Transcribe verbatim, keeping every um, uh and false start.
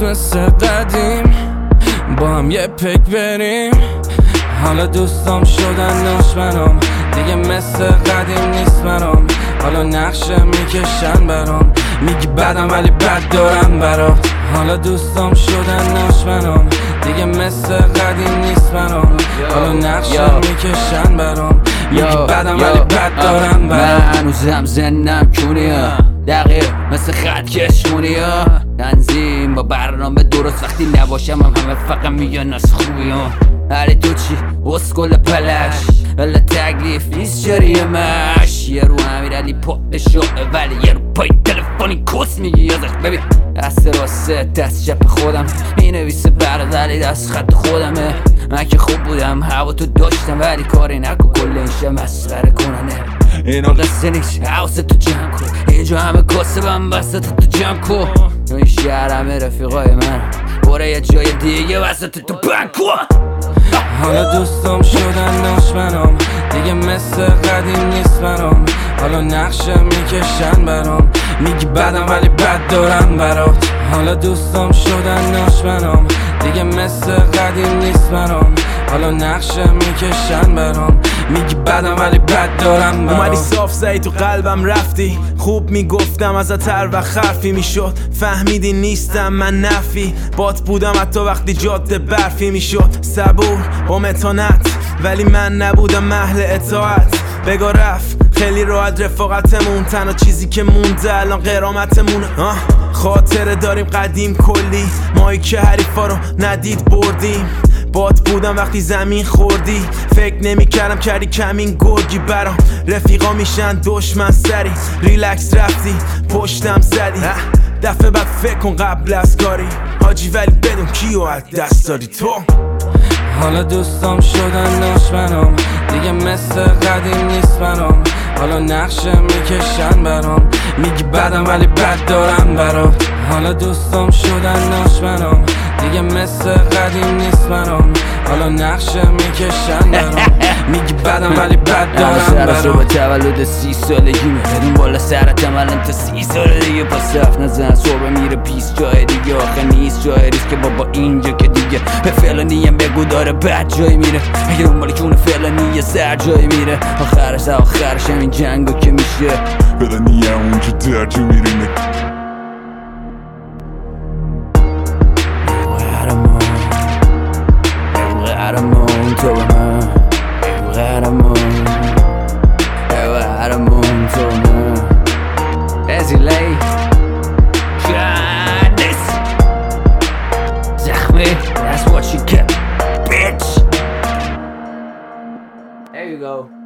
مثل قدیم با هم یه پک بریم. حالا دوستام شدن دشمنام، دیگه مثل قدیم نیست برام. حالا نقشه میکشن برام، میگی بدم ولی بد دارم برات. حالا دوستام شدن دشمنام، دیگه مثل قدیم نیست برام. حالا نقشه میکشن برام، میگی بدم ولی بد دارم برات. من هنوزم زنم کونیا دقیق مثل خط کشمونی ها. تنظیم با برنامه درست، وقتی نباشم هم همه فقط میگن از خوبی ها. علی تو چی؟ اسکل پلش ولی تکلیف نیست جریمش. یه رو امیر علی پاپ شعه ولی یه رو پای تلفنی کس میگی یازش. ببین دست راسته دست چپ خودم مینویسه برد ولی دست خط خودمه. من که خوب بودم هوا تو داشتم ولی کاری نکن کل این شه مسخره کننه. اینا قصه نیست حواست تو جمع کن، اینجا همه کاسبم وسط تو جمع کن. تو این شهر همه رفیقای من باره یه جای دیگه وسط تو بند کن. حالا دوستام شدن دشمنام، دیگه مثل قدیم نیست برام. حالا نقشه میکشن برام، میگی بدم ولی بد دارم برات. حالا دوستام شدن دشمنام، دیگه مثل قدیم نیست برام. حالا نقشه میکشن برام، میگی بدم ولی بد دارم برات. اومدی صاف زدی تو قلبم رفتی، خوب میگفتم ازت هر وقت حرفی میشد. فهمیدی نیستم من نفی، بات بودم حتی وقتی جاده برفی میشد. صبور با متانت ولی من نبودم اهل اطاعت. بگا رفت خیلی راحت رفاقتمون، تنها چیزی که مونده الان قرامتمونه. خاطره داریم قدیم کلی، مایی که حریفا رو ندید بردیم. بات بودم وقتی زمین خوردی، فکر نمی کردم کردی کمین گرگی برام. رفیقا میشن دشمن سری، ریلکس رفتی پشتم زدی. دفعه بعد فکر کن قبل از کاری حاجی، ولی بدون کیو از دست دادی تو. حالا دوستام شدن دشمنام، دیگه مثل قدیم نیست برام. حالا نقشه میکشن برام، میگی بدم ولی بد دارم برات. حالا دوستام شدن دشمنام، دیگه مثل قدیم نیست برام. حالا نقشه میکشن برام، میگی بدم ولی بد دارم برات. صبح تولد سی سالگی میریم بالا سرتم الان تا سی سال دیگه. پس حرف نزن صبح میره پیس جای دیگه. آخه نیست جای ریسک که بابا اینجا که دیگه به فلانی هم بگو داره بد جای میره. اگه اون مالی کونه فلانی یه سر جای میره. آخرش آخرش همین جنگو که میشه فلانی هم اونجا در جو میره. قهرمان تو به من، قهرمان قهرمان تو به من. ازیلی جانس زخمی. That's what you get, bitch. There you go.